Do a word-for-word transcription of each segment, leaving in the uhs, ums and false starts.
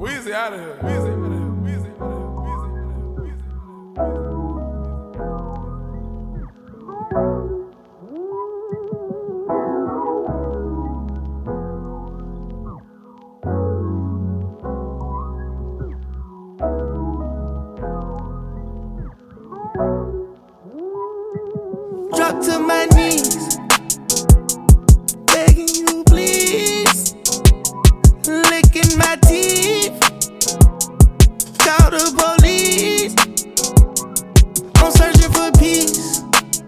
Weezy out of here. Weezy out of here. Weezy out of here. Weezy out of here. Drop to my knees, begging you please, licking my teeth, call the police, I'm searching for peace,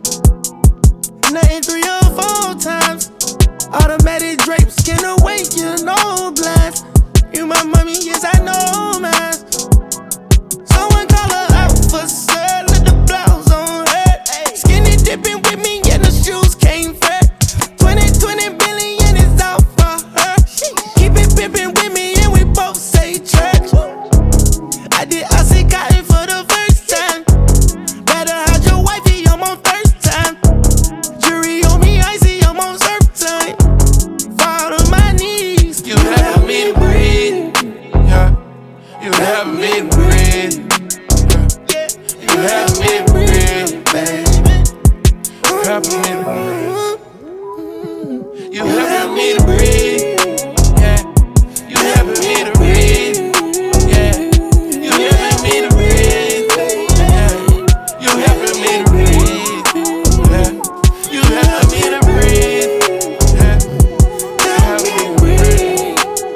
nothing three or four times, automatic drapes can awake your no blast, you my mommy, yes I know man, someone call her out for sale, let the blouse on her, skinny dipping with me and the shoes came fat. twenty, twenty billion is out for her. Keep it pimpin' with me and we both say church. I did Aussie Cotton for the first time. Better hide your wifey, I'm on first time. Jury on me, icy, I'm on surf time. Fall to my knees. You help me to breathe. Yeah. You help me to breathe. Yeah. You help me to breathe, baby. You help me to breathe. You help me to breathe. Yeah. You help me to breathe. Yeah. You help me to breathe. Yeah. You help me to breathe. Yeah. You help me to breathe. Yeah. You help me to breathe.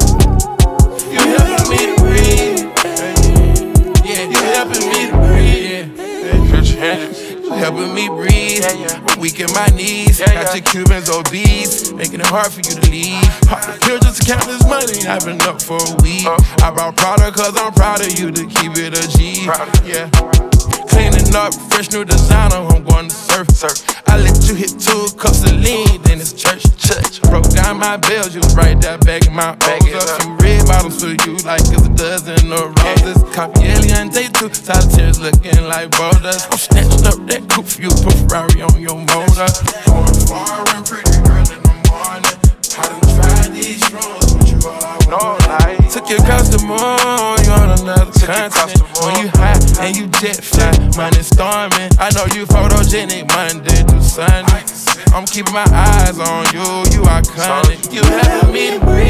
You help me to breathe. Yeah. You helping me to breathe. Yeah. You helping me breathe. I'm weak in my knees. Got your Cubans obese, making it hard for you to leave. Pop the pill just to count this money. I've been up for a week. I brought Prada cause I'm proud of you to keep it a G. Yeah. Cleaning up, fresh new designer, I'm going to surf. surf. I let you hit two cups of lean, then it's church. church. Broke down my bells, you was right there bagging my O's. A few red bottles for you, like it's a dozen of roses. Copy Alien Day two, solitaires looking like boulders. I'm snatching up that coupe for you, put Ferrari on your motor. Going far and pretty girl in the morning. I done tried these strolls, but you all I know. Like. Took your customer, you on another continent. When you high and you jet fly, money storming. I know you photogenic Monday through Sunday. I'm keeping my eyes on you, you iconic. You helping me to breathe.